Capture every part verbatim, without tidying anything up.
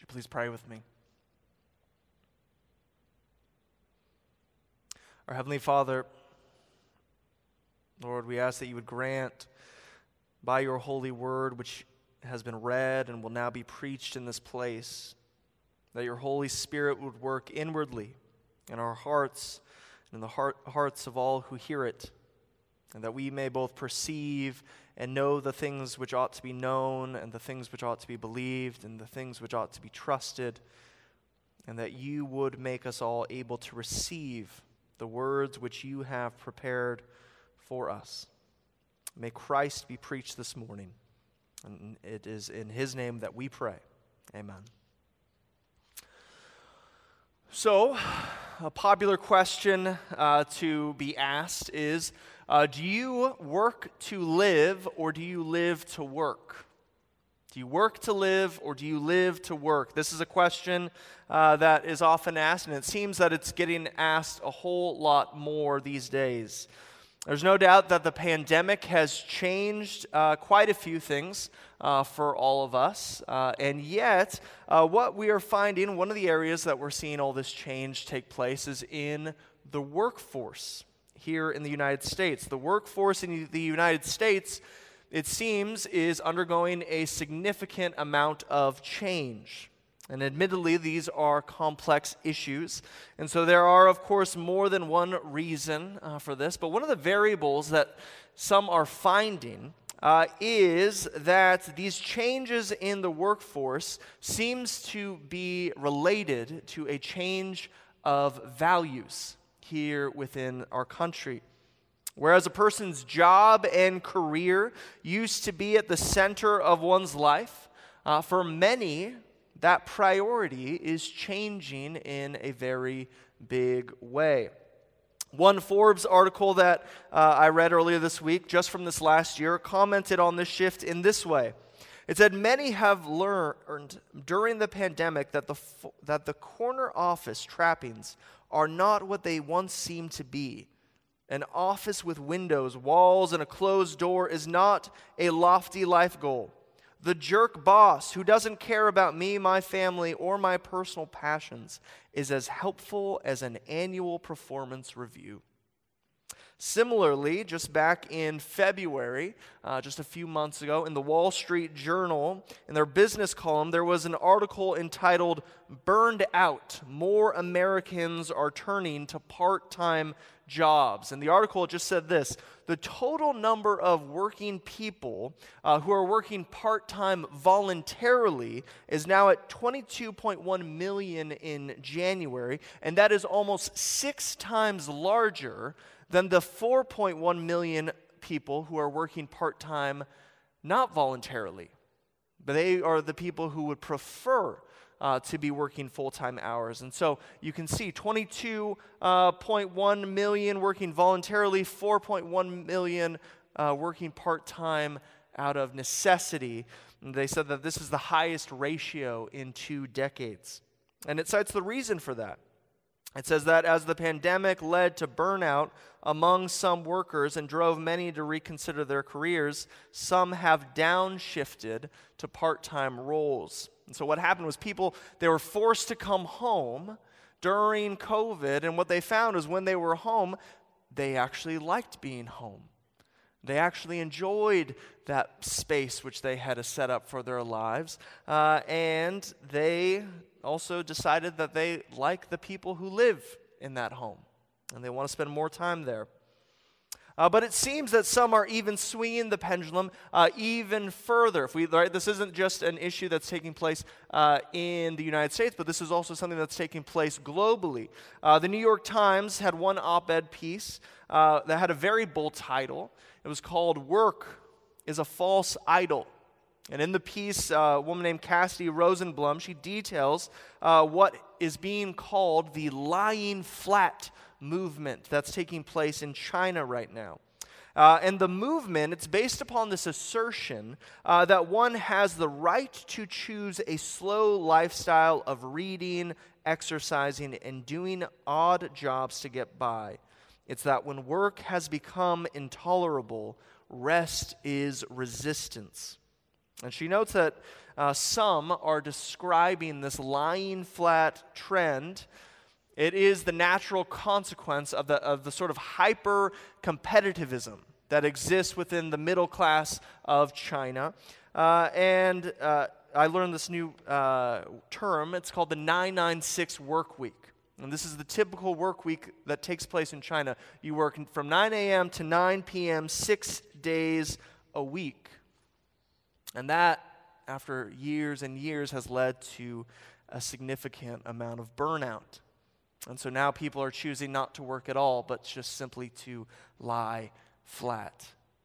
you please pray with me? Our Heavenly Father, Lord, we ask that you would grant by your holy word, which has been read and will now be preached in this place, that your Holy Spirit would work inwardly in our hearts and in the heart, hearts of all who hear it, and that we may both perceive and know the things which ought to be known and the things which ought to be believed and the things which ought to be trusted, and that you would make us all able to receive the words which you have prepared for us. May Christ be preached this morning, and it is in his name that we pray. Amen. So, a popular question uh, to be asked is, uh, do you work to live or do you live to work? Do you work to live or do you live to work? This is a question uh, that is often asked, and it seems that it's getting asked a whole lot more these days. There's no doubt that the pandemic has changed uh, quite a few things uh, for all of us, uh, and yet uh, what we are finding, one of the areas that we're seeing all this change take place is in the workforce here in the United States. The workforce in the United States, it seems, is undergoing a significant amount of change. And admittedly, these are complex issues. And so there are, of course, more than one reason uh, for this. But one of the variables that some are finding uh, is that these changes in the workforce seems to be related to a change of values here within our country. Whereas a person's job and career used to be at the center of one's life, uh, for many, that priority is changing in a very big way. One Forbes article that uh, I read earlier this week, just from this last year, commented on this shift in this way. It said, many have learned during the pandemic that the, that the corner office trappings are not what they once seemed to be. An office with windows, walls, and a closed door is not a lofty life goal. The jerk boss who doesn't care about me, my family, or my personal passions is as helpful as an annual performance review. Similarly, just back in February, uh, just a few months ago, in the Wall Street Journal, in their business column, there was an article entitled, "Burned Out, More Americans Are Turning to Part-Time Jobs." And the article just said this: the total number of working people uh, who are working part-time voluntarily is now at twenty-two point one million in January, and that is almost six times larger than the four point one million people who are working part-time not voluntarily. But they are the people who would prefer uh, to be working full-time hours. And so you can see twenty-two point one million working voluntarily, four point one million uh, working part-time out of necessity. And they said that this is the highest ratio in two decades. And it cites the reason for that. It says that as the pandemic led to burnout among some workers and drove many to reconsider their careers, some have downshifted to part-time roles. And so what happened was people, they were forced to come home during COVID, and what they found was when they were home, they actually liked being home. They actually enjoyed that space which they had set up for their lives, uh, and they also decided that they like the people who live in that home, and they want to spend more time there. Uh, but it seems that some are even swinging the pendulum uh, even further. If we, right, this isn't just an issue that's taking place uh, in the United States, but this is also something that's taking place globally. Uh, the New York Times had one op-ed piece uh, that had a very bold title. It was called "Work is a False Idol." And in the piece, uh, a woman named Cassidy Rosenblum, she details uh, what is being called the lying flat movement that's taking place in China right now. Uh, and the movement, it's based upon this assertion uh, that one has the right to choose a slow lifestyle of reading, exercising, and doing odd jobs to get by. It's that when work has become intolerable, rest is resistance. And she notes that uh, some are describing this lying flat trend. It is the natural consequence of the, of the sort of hyper-competitivism that exists within the middle class of China. Uh, and uh, I learned this new uh, term. It's called the nine nine six work week. And this is the typical work week that takes place in China. You work from nine a.m. to nine p.m., six days a week. And that, after years and years, has led to a significant amount of burnout. And so now people are choosing not to work at all, but just simply to lie flat.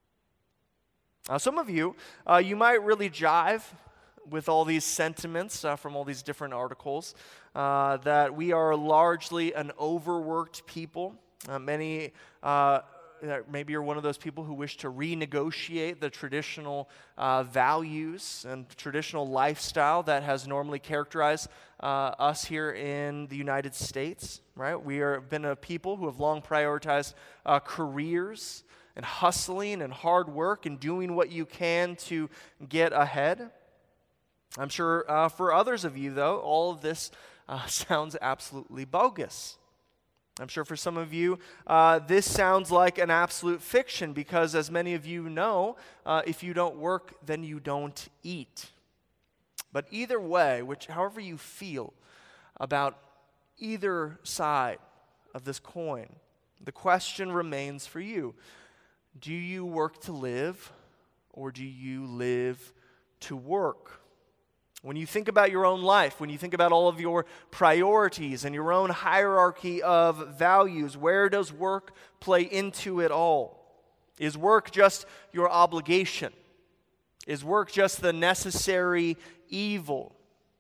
Now, some of you, uh, you might really jive with all these sentiments uh, from all these different articles, uh, that we are largely an overworked people. Uh, many, uh, maybe you're one of those people who wish to renegotiate the traditional uh, values and traditional lifestyle that has normally characterized uh, us here in the United States, right? We have been a people who have long prioritized uh, careers and hustling and hard work and doing what you can to get ahead. I'm sure uh, for others of you, though, all of this uh, sounds absolutely bogus. I'm sure for some of you, uh, this sounds like an absolute fiction because, as many of you know, uh, if you don't work, then you don't eat. But either way, which, however you feel about either side of this coin, the question remains for you. Do you work to live, or do you live to work? When you think about your own life, when you think about all of your priorities and your own hierarchy of values, where does work play into it all? Is work just your obligation? Is work just the necessary evil?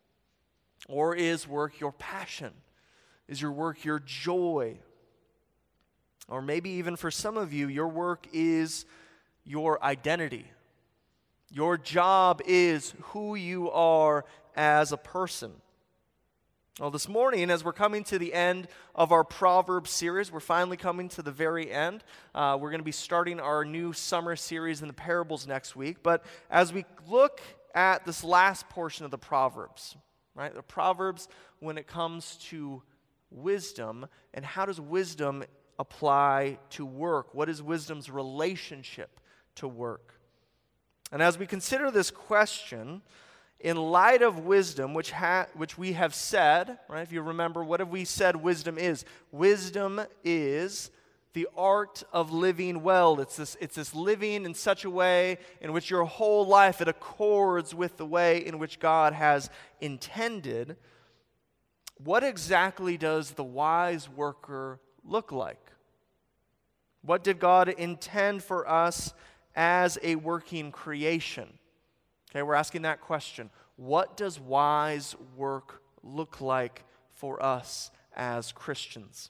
Or is work your passion? Is your work your joy? Or maybe even for some of you, your work is your identity. Your job is who you are as a person. Well, this morning, as we're coming to the end of our Proverbs series, we're finally coming to the very end. Uh, we're going to be starting our new summer series in the parables next week. But as we look at this last portion of the Proverbs, right? The Proverbs when it comes to wisdom, and how does wisdom apply to work? What is wisdom's relationship to work? And as we consider this question, in light of wisdom, which ha- which we have said, right? If you remember, what have we said wisdom is? Wisdom is the art of living well. It's this, it's this living in such a way in which your whole life, it accords with the way in which God has intended. What exactly does the wise worker look like? What did God intend for us as a working creation? Okay, we're asking that question. What does wise work look like for us as Christians?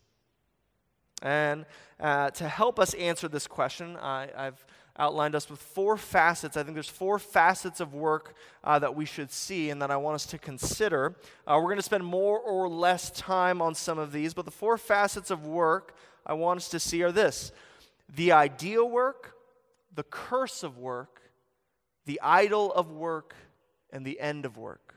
And uh, to help us answer this question, I, I've outlined us with four facets. I think there's four facets of work uh, that we should see and that I want us to consider. Uh, we're going to spend more or less time on some of these, but the four facets of work I want us to see are this: the ideal work, the curse of work, the idol of work, and the end of work.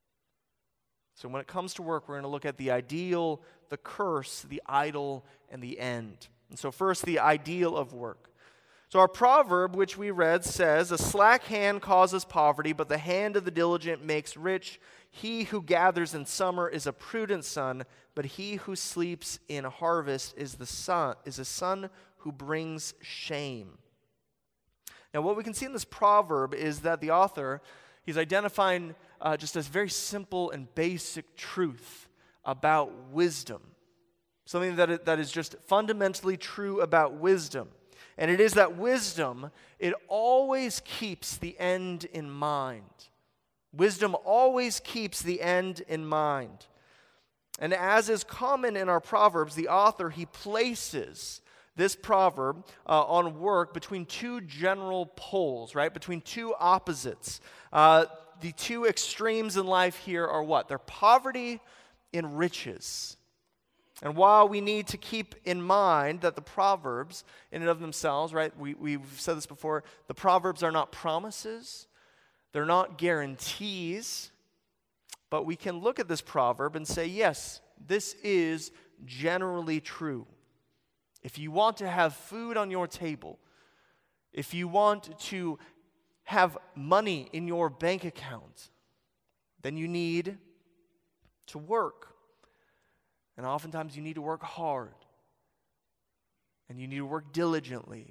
So when it comes to work, we're going to look at the ideal, the curse, the idol, and the end. And so first, the ideal of work. So our proverb, which we read, says, "A slack hand causes poverty, but the hand of the diligent makes rich. He who gathers in summer is a prudent son, but he who sleeps in harvest is the son, is a son who brings shame." Now, what we can see in this proverb is that the author, he's identifying uh, just a very simple and basic truth about wisdom. Something that, it, that is just fundamentally true about wisdom. And it is that wisdom, it always keeps the end in mind. Wisdom always keeps the end in mind. And as is common in our Proverbs, the author, he places this proverb uh, on work between two general poles, right? Between two opposites. Uh, the two extremes in life here are what? They're poverty and riches. And while we need to keep in mind that the Proverbs, in and of themselves, right? We, we've said this before, the Proverbs are not promises. They're not guarantees, but we can look at this proverb and say, yes, this is generally true. If you want to have food on your table, if you want to have money in your bank account, then you need to work. And oftentimes you need to work hard. And you need to work diligently.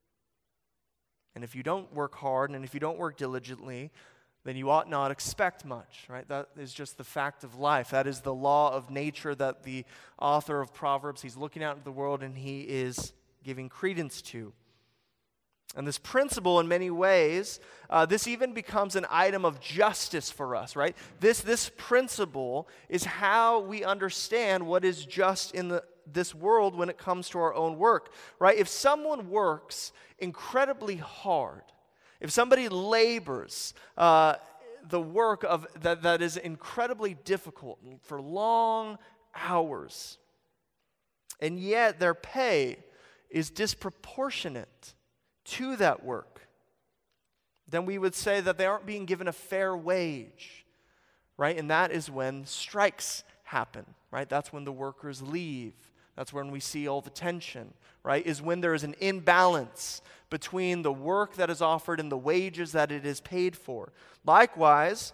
And if you don't work hard and if you don't work diligently, then you ought not expect much, right? That is just the fact of life. That is the law of nature that the author of Proverbs, he's looking out into the world and he is giving credence to. And this principle, in many ways, uh, this even becomes an item of justice for us, right? This, this principle is how we understand what is just in the, this world when it comes to our own work, right? If someone works incredibly hard, if somebody labors uh, the work of that, that is incredibly difficult for long hours, and yet their pay is disproportionate to that work, then we would say that they aren't being given a fair wage, right? And that is when strikes happen, right? That's when the workers leave. That's when we see all the tension, right? Is when there is an imbalance between the work that is offered and the wages that it is paid for. Likewise,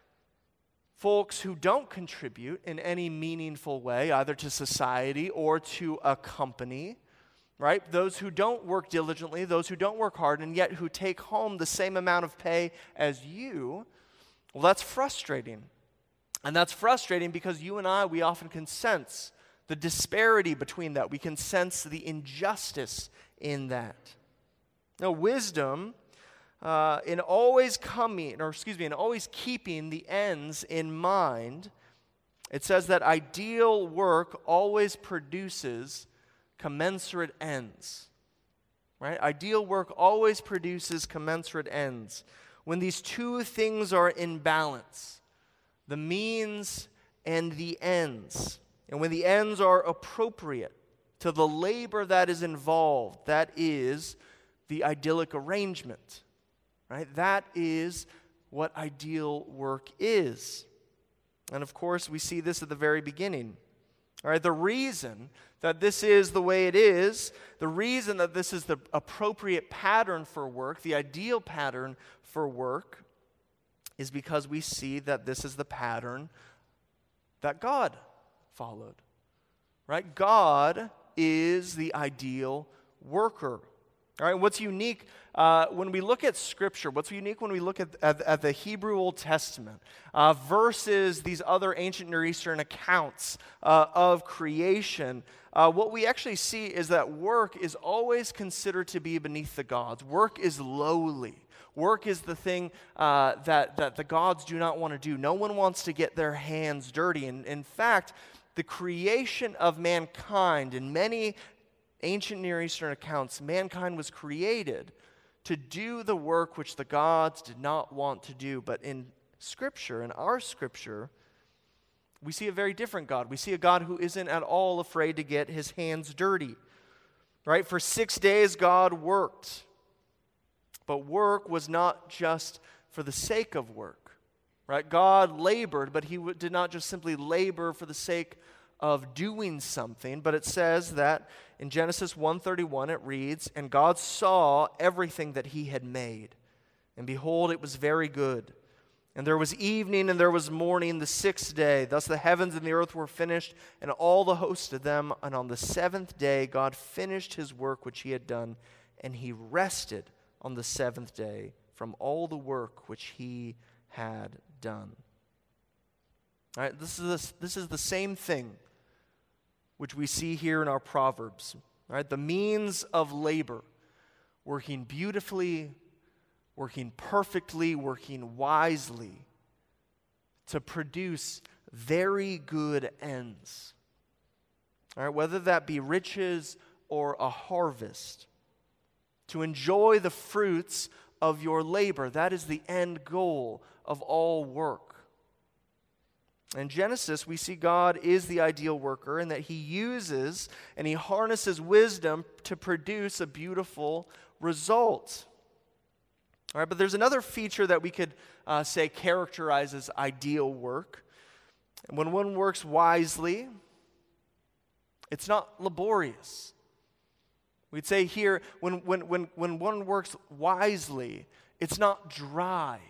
folks who don't contribute in any meaningful way, either to society or to a company, right? Those who don't work diligently, those who don't work hard, and yet who take home the same amount of pay as you, well, that's frustrating. And that's frustrating because you and I, we often can sense the disparity between that. We can sense the injustice in that. Now, wisdom, uh, in always coming, or excuse me, in always keeping the ends in mind, it says that ideal work always produces commensurate ends, right? Ideal work always produces commensurate ends. When these two things are in balance, the means and the ends, and when the ends are appropriate to the labor that is involved, that is the idyllic arrangement, right? That is what ideal work is. And of course, we see this at the very beginning. All right, the reason that this is the way it is, the reason that this is the appropriate pattern for work, the ideal pattern for work, is because we see that this is the pattern that God followed. Right? God is the ideal worker. All right, what's unique uh, when we look at Scripture, what's unique when we look at, at, at the Hebrew Old Testament uh, versus these other ancient Near Eastern accounts uh, of creation, uh, what we actually see is that work is always considered to be beneath the gods. Work is lowly. Work is the thing uh, that, that the gods do not want to do. No one wants to get their hands dirty. And in fact, the creation of mankind in many ancient Near Eastern accounts, mankind was created to do the work which the gods did not want to do. But in Scripture, in our Scripture, we see a very different God. We see a God who isn't at all afraid to get his hands dirty. Right? For six days, God worked. But work was not just for the sake of work. Right? God labored, but he did not just simply labor for the sake of doing something, but it says that in Genesis one thirty-one it reads, "And God saw everything that he had made, and behold, it was very good. And there was evening and there was morning the sixth day. Thus the heavens and the earth were finished, and all the host of them. And on the seventh day God finished his work which he had done, and he rested on the seventh day from all the work which he had done." All right, this is the, this is the same thing which we see here in our Proverbs. All right, the means of labor, working beautifully, working perfectly, working wisely to produce very good ends. All right, whether that be riches or a harvest, to enjoy the fruits of your labor. That is the end goal of all work. In Genesis, we see God is the ideal worker and that he uses and he harnesses wisdom to produce a beautiful result. All right, but there's another feature that we could uh, say characterizes ideal work. And when one works wisely, it's not laborious. We'd say here, when, when, when, when one works wisely, it's not dry.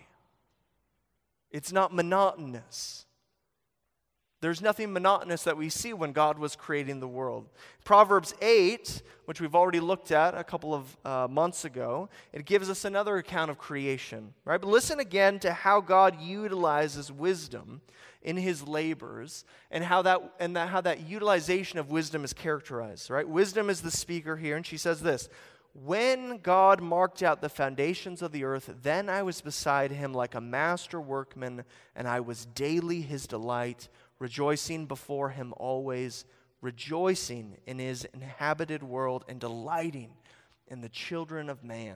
It's not monotonous. There's nothing monotonous that we see when God was creating the world. Proverbs eight, which we've already looked at a couple of uh, months ago, it gives us another account of creation. Right? But listen again to how God utilizes wisdom in his labors and how that and that, how that utilization of wisdom is characterized. Right? Wisdom is the speaker here, and she says this: "When God marked out the foundations of the earth, then I was beside him like a master workman, and I was daily his delight, rejoicing before him always, rejoicing in his inhabited world, and delighting in the children of man."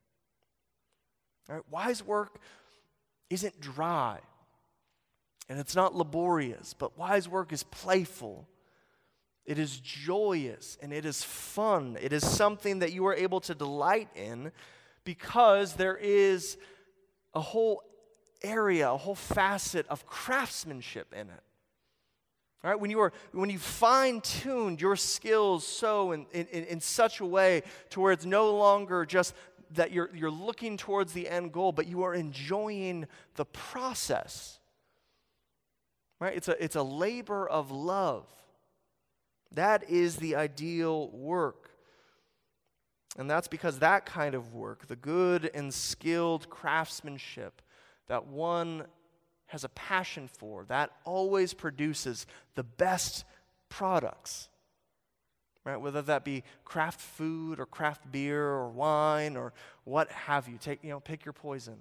All right, wise work isn't dry, and it's not laborious, but wise work is playful. It is joyous, and it is fun. It is something that you are able to delight in because there is a whole area, a whole facet of craftsmanship in it. All right, when you are when you fine-tuned your skills so in, in, in such a way to where it's no longer just that you're you're looking towards the end goal, but you are enjoying the process. Right? It's a it's a labor of love. That is the ideal work. And that's because that kind of work, the good and skilled craftsmanship that one has a passion for, that always produces the best products. Right? Whether that be craft food or craft beer or wine or what have you. Take, you know, pick your poison.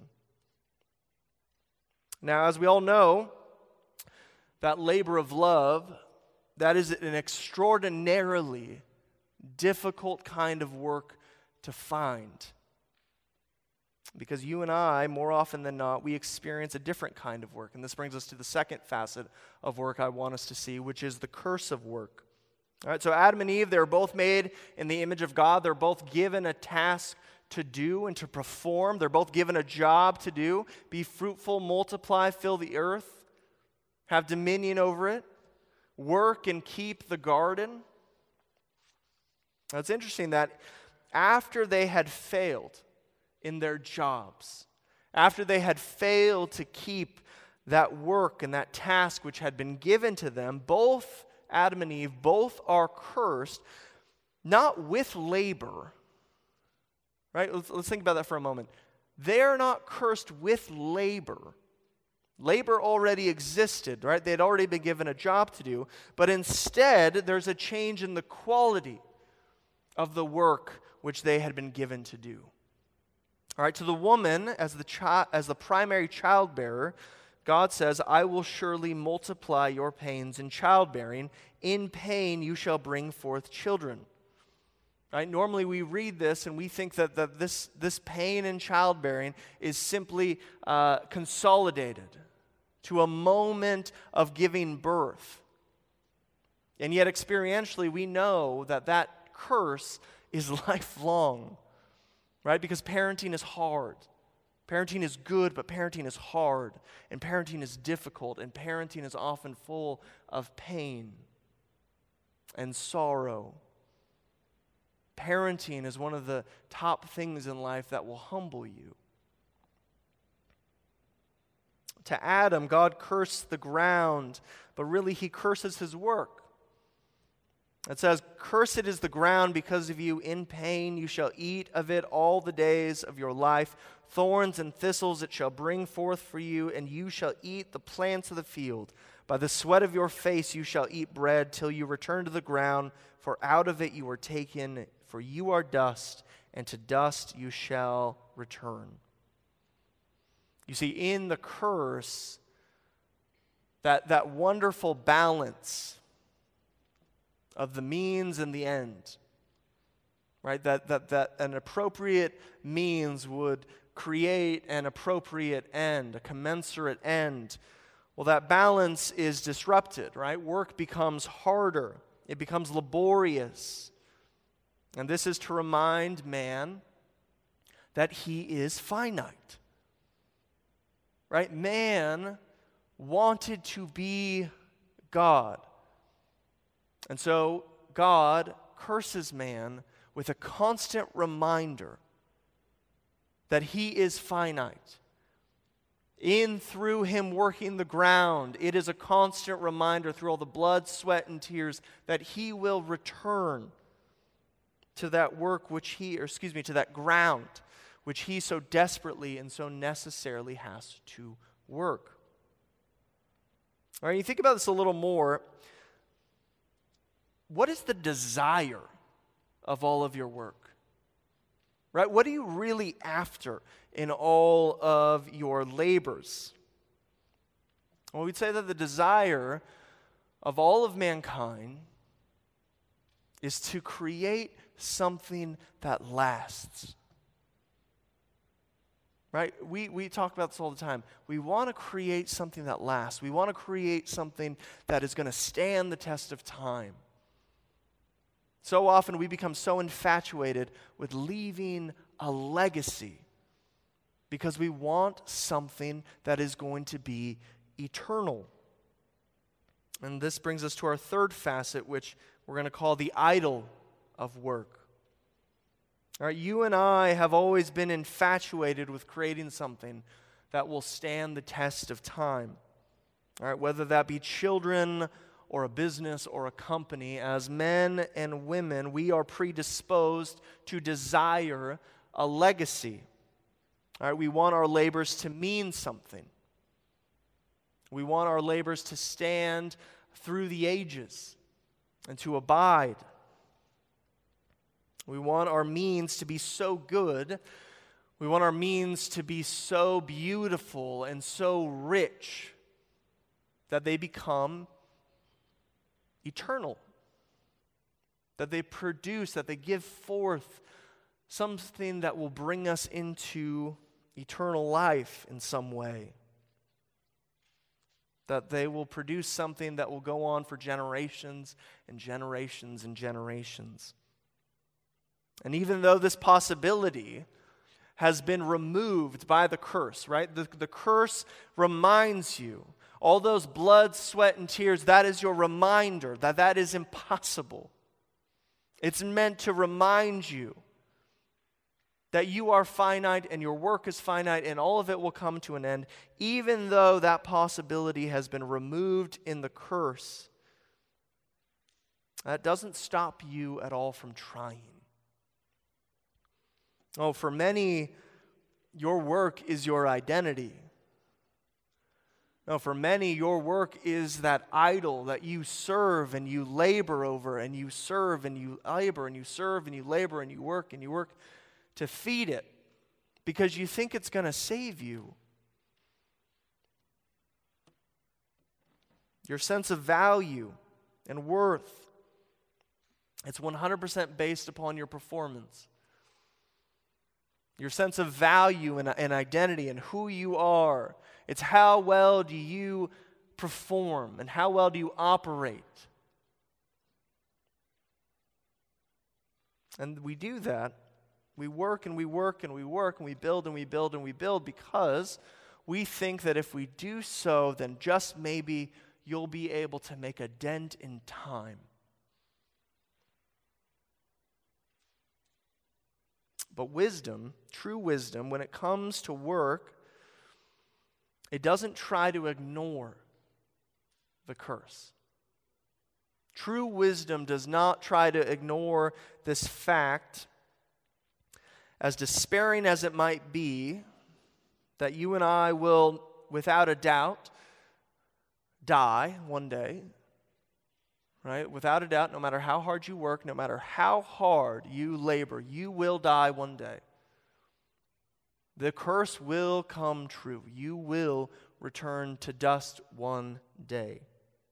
Now, as we all know, that labor of love, that is an extraordinarily difficult kind of work to find. Because you and I, more often than not, we experience a different kind of work. And this brings us to the second facet of work I want us to see, which is the curse of work. All right, so Adam and Eve, they're both made in the image of God. They're both given a task to do and to perform. They're both given a job to do. Be fruitful, multiply, fill the earth, have dominion over it, work and keep the garden. Now, it's interesting that after they had failed in their jobs, after they had failed to keep that work and that task which had been given to them, both Adam and Eve, both are cursed, not with labor. Right? Let's, let's think about that for a moment. They're not cursed with labor. Labor already existed, right? They had already been given a job to do, but instead there's a change in the quality of the work which they had been given to do. All right, to the woman, as the chi- as the primary childbearer, God says, "I will surely multiply your pains in childbearing. In pain you shall bring forth children." Right? Normally we read this and we think that, that this, this pain in childbearing is simply uh, consolidated to a moment of giving birth. And yet experientially we know that that curse is lifelong. Right? Because parenting is hard. Parenting is good, but parenting is hard. And parenting is difficult. And parenting is often full of pain and sorrow. Parenting is one of the top things in life that will humble you. To Adam, God cursed the ground, but really he curses his work. It says, "Cursed is the ground because of you. In pain you shall eat of it all the days of your life. Thorns and thistles it shall bring forth for you, and you shall eat the plants of the field. By the sweat of your face you shall eat bread till you return to the ground, for out of it you were taken, for you are dust, and to dust you shall return." You see, in the curse, that, that wonderful balance of the means and the end, right? That, that, that an appropriate means would create an appropriate end, a commensurate end. Well, that balance is disrupted, right? Work becomes harder. It becomes laborious. And this is to remind man that he is finite. Right? Man wanted to be God. And so God curses man with a constant reminder that he is finite. In through him working the ground, it is a constant reminder through all the blood, sweat, and tears that he will return to that work which he, or excuse me, to that ground which he so desperately and so necessarily has to work. All right, you think about this a little more. What is the desire of all of your work? Right? What are you really after in all of your labors? Well, we'd say that the desire of all of mankind is to create something that lasts. Right? We, we talk about this all the time. We want to create something that lasts. We want to create something that is going to stand the test of time. So often we become so infatuated with leaving a legacy because we want something that is going to be eternal. And this brings us to our third facet, which we're going to call the idol of work. All right, you and I have always been infatuated with creating something that will stand the test of time. All right, whether that be children or a business or a company, as men and women, we are predisposed to desire a legacy. All right, we want our labors to mean something. We want our labors to stand through the ages and to abide. We want our means to be so good. We want our means to be so beautiful and so rich that they become eternal, that they produce, that they give forth something that will bring us into eternal life in some way, that they will produce something that will go on for generations and generations and generations. And even though this possibility has been removed by the curse, right? The, the curse reminds you, all those blood, sweat, and tears, that is your reminder that that is impossible. It's meant to remind you that you are finite and your work is finite and all of it will come to an end, even though that possibility has been removed in the curse. That doesn't stop you at all from trying. Oh, for many, your work is your identity. No, for many, your work is that idol that you serve and you labor over, and you serve and you labor and you serve and you labor and you work and you work to feed it because you think it's going to save you. Your sense of value and worth, it's one hundred percent based upon your performance. Your sense of value and, and identity and who you are. It's how well do you perform and how well do you operate. And we do that. We work and we work and we work and we build and we build and we build because we think that if we do so, then just maybe you'll be able to make a dent in time. But wisdom, true wisdom, when it comes to work, it doesn't try to ignore the curse. True wisdom does not try to ignore this fact, as despairing as it might be, that you and I will, without a doubt, die one day. Right? Without a doubt, no matter how hard you work, no matter how hard you labor, you will die one day. The curse will come true. You will return to dust one day.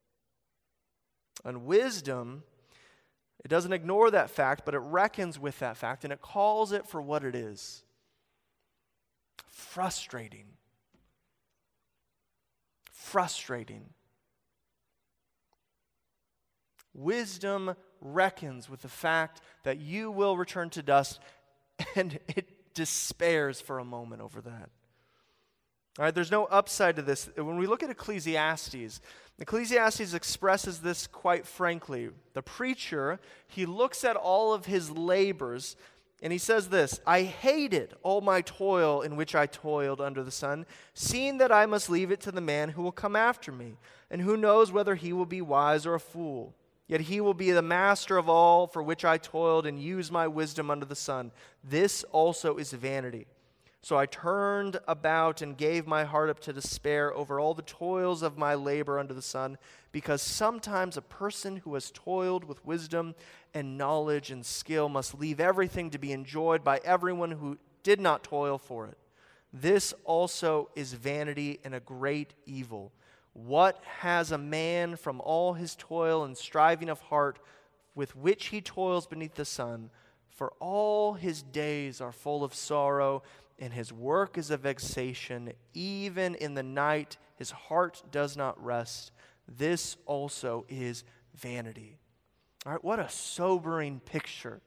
And wisdom, it doesn't ignore that fact, but it reckons with that fact, and it calls it for what it is. Frustrating. Frustrating. Wisdom reckons with the fact that you will return to dust, and it despairs for a moment over that. All right, there's no upside to this. When we look at Ecclesiastes, Ecclesiastes expresses this quite frankly. The preacher, he looks at all of his labors, and he says this, I hated all my toil in which I toiled under the sun, seeing that I must leave it to the man who will come after me, and who knows whether he will be wise or a fool. Yet he will be the master of all for which I toiled and used my wisdom under the sun. This also is vanity. So I turned about and gave my heart up to despair over all the toils of my labor under the sun, because sometimes a person who has toiled with wisdom and knowledge and skill must leave everything to be enjoyed by everyone who did not toil for it. This also is vanity and a great evil. What has a man from all his toil and striving of heart with which he toils beneath the sun? For all his days are full of sorrow, and his work is a vexation. Even in the night his heart does not rest. This also is vanity. All right, what a sobering picture.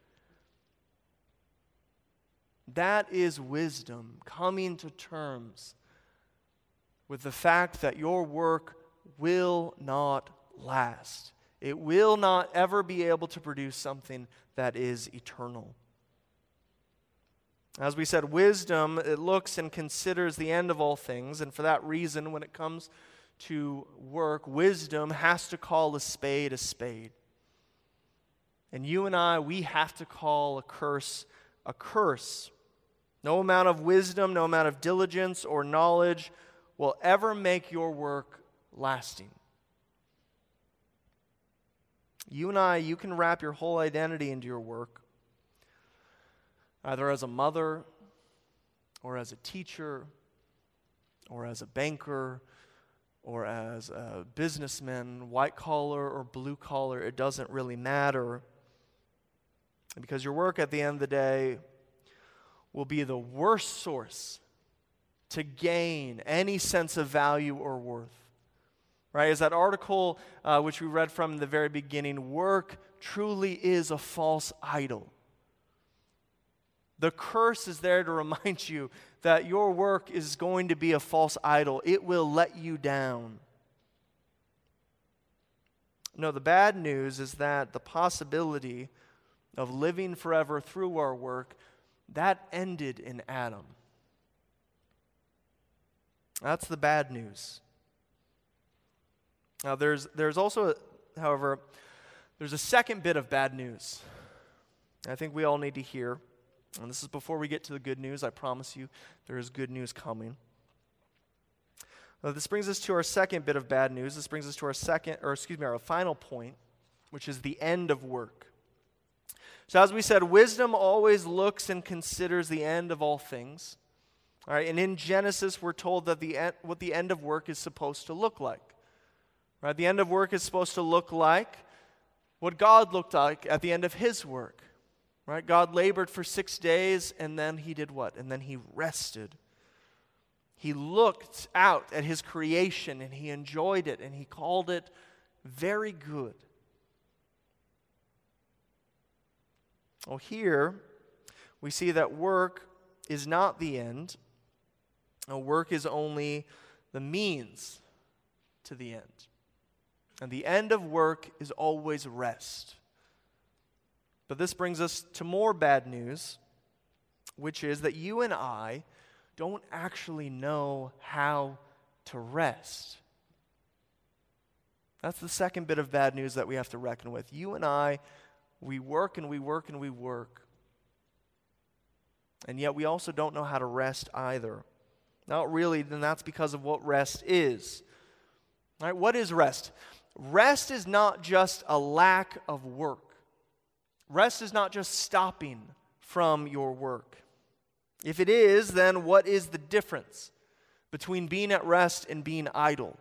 That is wisdom coming to terms with the fact that your work will not last. It will not ever be able to produce something that is eternal. As we said, wisdom, it looks and considers the end of all things, and for that reason, when it comes to work, wisdom has to call a spade a spade. And you and I, we have to call a curse a curse. No amount of wisdom, no amount of diligence or knowledge will ever make your work lasting. You and I, you can wrap your whole identity into your work, either as a mother, or as a teacher, or as a banker, or as a businessman, white collar or blue collar, it doesn't really matter. Because your work at the end of the day will be the worst source to gain any sense of value or worth. Right? As that article uh, which we read from in the very beginning, work truly is a false idol. The curse is there to remind you that your work is going to be a false idol. It will let you down. No, the bad news is that the possibility of living forever through our work, that ended in Adam. That's the bad news. Now, there's, there's also, however, there's a second bit of bad news I think we all need to hear. And this is before we get to the good news. I promise you there is good news coming. Now, this brings us to our second bit of bad news. This brings us to our second, or excuse me, our final point, which is the end of work. So as we said, wisdom always looks and considers the end of all things. All right, and in Genesis, we're told that the end, what the end of work is supposed to look like. Right, the end of work is supposed to look like what God looked like at the end of his work. Right? God labored for six days, and then he did what? And then he rested. He looked out at his creation, and he enjoyed it, and he called it very good. Well, here we see that work is not the end. No, work is only the means to the end. And the end of work is always rest. But this brings us to more bad news, which is that you and I don't actually know how to rest. That's the second bit of bad news that we have to reckon with. You and I, we work and we work and we work. And yet we also don't know how to rest either. Not really, then that's because of what rest is. All right, what is rest? Rest is not just a lack of work. Rest is not just stopping from your work. If it is, then what is the difference between being at rest and being idle?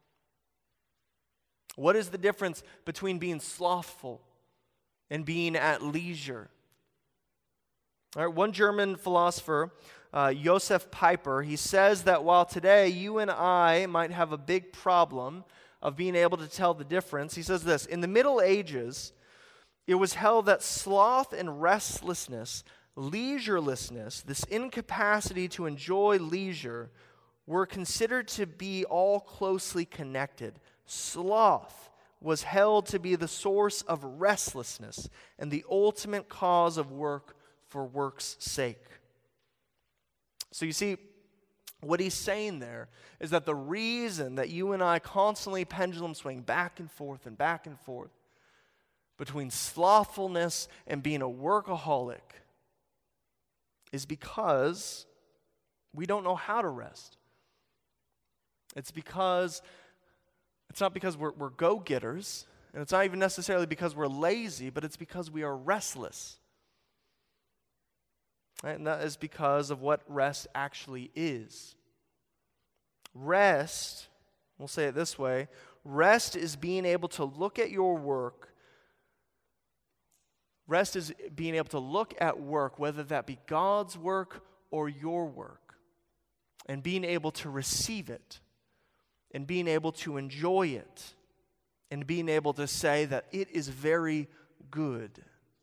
What is the difference between being slothful and being at leisure? All right, one German philosopher, uh, Josef Pieper, he says that while today you and I might have a big problem of being able to tell the difference, he says this: in the Middle Ages, it was held that sloth and restlessness Leisurelessness, this incapacity to enjoy leisure, were considered to be all closely connected. Sloth was held to be the source of restlessness and the ultimate cause of work for work's sake. So you see, what he's saying there is that the reason that you and I constantly pendulum swing back and forth and back and forth between slothfulness and being a workaholic is because we don't know how to rest. It's because, it's not because we're, we're go-getters, and it's not even necessarily because we're lazy, but it's because we are restless. Right? And that is because of what rest actually is. Rest, we'll say it this way, rest is being able to look at your work. Rest is being able to look at work, whether that be God's work or your work, and being able to receive it, and being able to enjoy it, and being able to say that it is very good.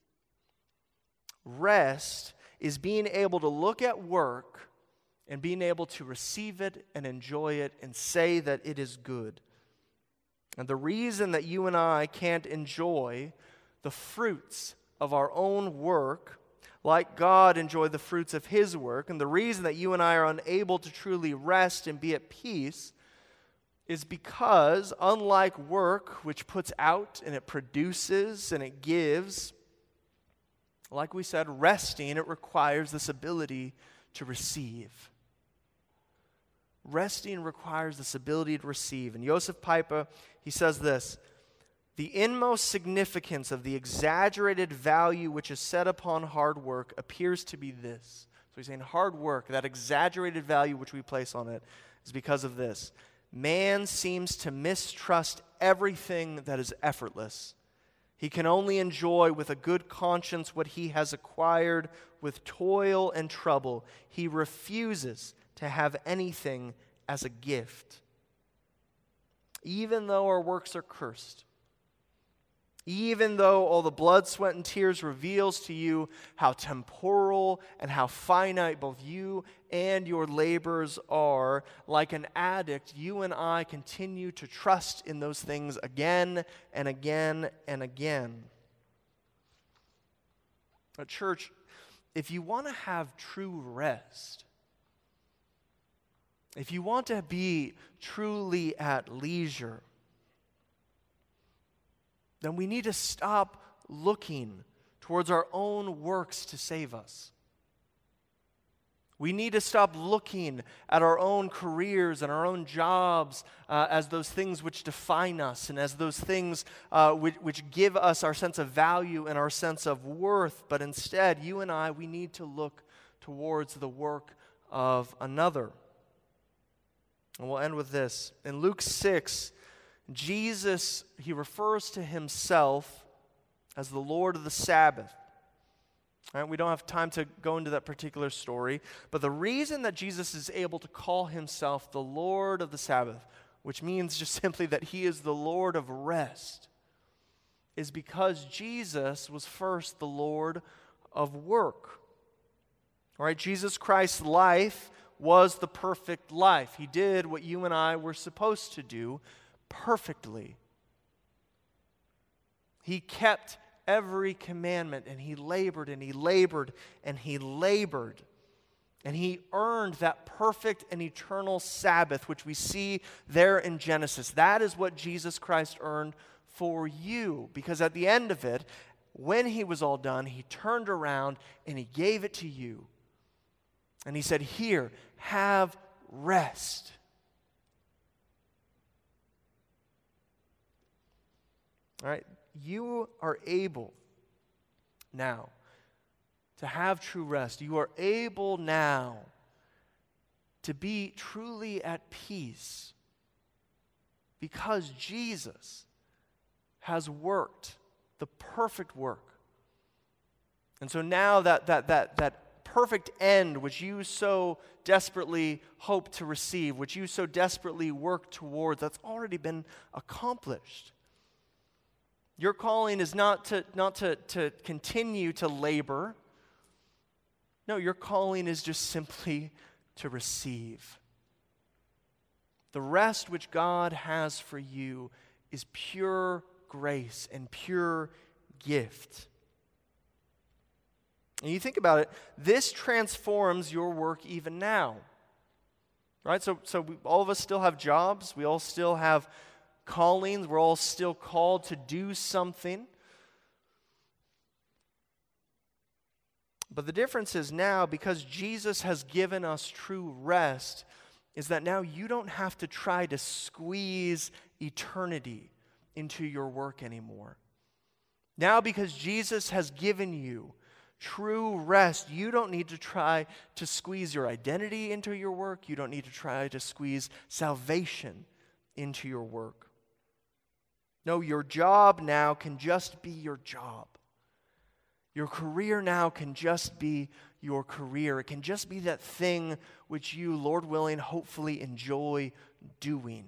Rest is being able to look at work and being able to receive it and enjoy it and say that it is good. And the reason that you and I can't enjoy the fruits of our own work, like God enjoyed the fruits of His work, and the reason that you and I are unable to truly rest and be at peace is because, unlike work, which puts out and it produces and it gives, like we said, resting, it requires this ability to receive. Resting requires this ability to receive. And Josef Pieper, he says this: the inmost significance of the exaggerated value which is set upon hard work appears to be this. So he's saying hard work, that exaggerated value which we place on it, is because of this. Man seems to mistrust everything that is effortless. He can only enjoy with a good conscience what he has acquired with toil and trouble. He refuses to have anything as a gift. Even though our works are cursed, even though all the blood, sweat, and tears reveals to you how temporal and how finite both you and your labors are, like an addict, you and I continue to trust in those things again and again and again. But church, if you want to have true rest, if you want to be truly at leisure, then we need to stop looking towards our own works to save us. We need to stop looking at our own careers and our own jobs uh, as those things which define us and as those things uh, which, which give us our sense of value and our sense of worth. But instead, you and I, we need to look towards the work of another. And we'll end with this. In Luke six, Jesus, he refers to himself as the Lord of the Sabbath. All right, we don't have time to go into that particular story, but the reason that Jesus is able to call himself the Lord of the Sabbath, which means just simply that he is the Lord of rest, is because Jesus was first the Lord of work. All right, Jesus Christ's life was the perfect life. He did what you and I were supposed to do perfectly. He kept every commandment, and he labored and he labored and he labored. And he earned that perfect and eternal Sabbath, which we see there in Genesis. That is what Jesus Christ earned for you. Because at the end of it, when he was all done, he turned around and he gave it to you. And he said, "Here, have rest." All right, you are able now to have true rest. You are able now to be truly at peace because Jesus has worked the perfect work. And so now that that that that perfect end which you so desperately hope to receive, which you so desperately work towards, that's already been accomplished. Your calling is not to, not to, to continue to labor. No, your calling is just simply to receive. The rest which God has for you is pure grace and pure gift. And you think about it, this transforms your work even now. Right? So, so we, all of us still have jobs. We all still have callings. We're all still called to do something. But the difference is now, because Jesus has given us true rest, is that now you don't have to try to squeeze eternity into your work anymore. Now, because Jesus has given you true rest, you don't need to try to squeeze your identity into your work. You don't need to try to squeeze salvation into your work. No, your job now can just be your job. Your career now can just be your career. It can just be that thing which you, Lord willing, hopefully enjoy doing.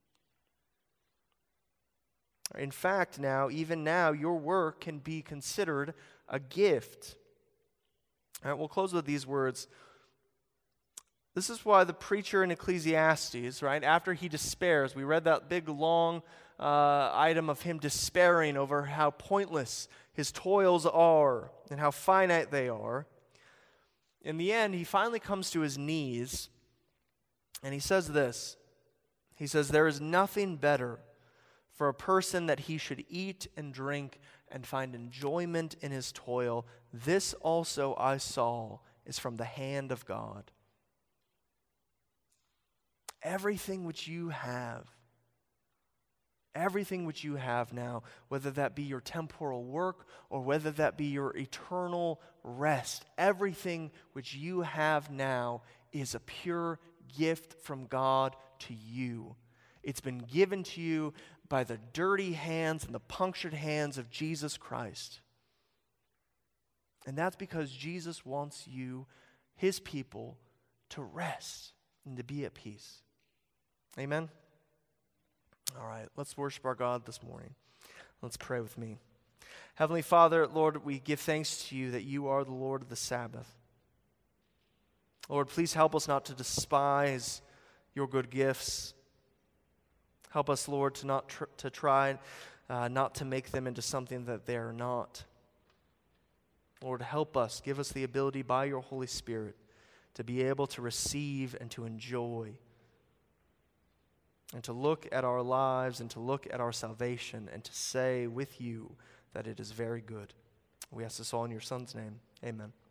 In fact, now, even now, your work can be considered a gift. All right, we'll close with these words. This is why the preacher in Ecclesiastes, right, after he despairs, we read that big long uh, item of him despairing over how pointless his toils are and how finite they are. In the end, he finally comes to his knees and he says this. He says, "There is nothing better for a person that he should eat and drink and find enjoyment in his toil. This also I saw is from the hand of God." Everything which you have, everything which you have now, whether that be your temporal work or whether that be your eternal rest, everything which you have now is a pure gift from God to you. It's been given to you by the dirty hands and the punctured hands of Jesus Christ. And that's because Jesus wants you, his people, to rest and to be at peace. Amen? All right, let's worship our God this morning. Let's pray with me. Heavenly Father, Lord, we give thanks to you that you are the Lord of the Sabbath. Lord, please help us not to despise your good gifts. Help us, Lord, to not tr- to try uh, not to make them into something that they are not. Lord, help us. Give us the ability by your Holy Spirit to be able to receive and to enjoy and to look at our lives and to look at our salvation and to say with you that it is very good. We ask this all in your Son's name. Amen.